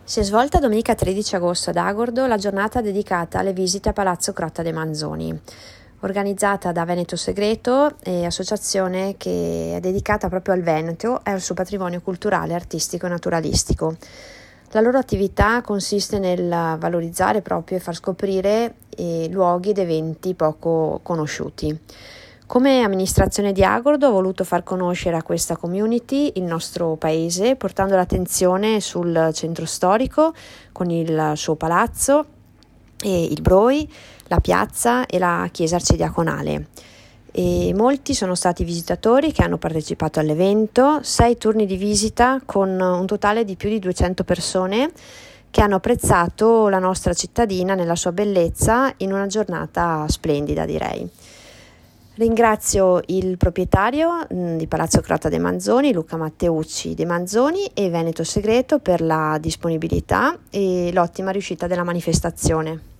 Si è svolta domenica 13 agosto ad Agordo la giornata dedicata alle visite a Palazzo Crotta dei Manzoni, organizzata da Veneto Segreto, associazione che è dedicata proprio al Veneto e al suo patrimonio culturale, artistico e naturalistico. La loro attività consiste nel valorizzare proprio e far scoprire luoghi ed eventi poco conosciuti. Come amministrazione di Agordo ho voluto far conoscere a questa community il nostro paese, portando l'attenzione sul centro storico con il suo palazzo, e il Broi, la piazza e la chiesa arcidiaconale. E molti sono stati i visitatori che hanno partecipato all'evento, 6 turni di visita con un totale di più di 200 persone che hanno apprezzato la nostra cittadina nella sua bellezza in una giornata splendida, direi. Ringrazio il proprietario di Palazzo Crotta dei Manzoni, Luca Matteucci dei Manzoni, e Veneto Segreto per la disponibilità e l'ottima riuscita della manifestazione.